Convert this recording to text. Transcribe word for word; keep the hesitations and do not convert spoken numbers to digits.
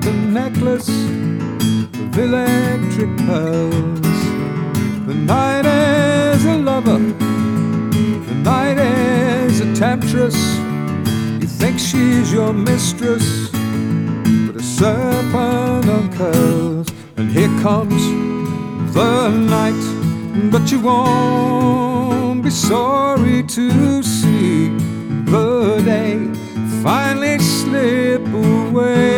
a necklace of electric pearls. The night is a lover, the night is a temptress. You think she's your mistress, but a serpent on curls. And here comes the night, but you won't be sorry to see the day finally slip away.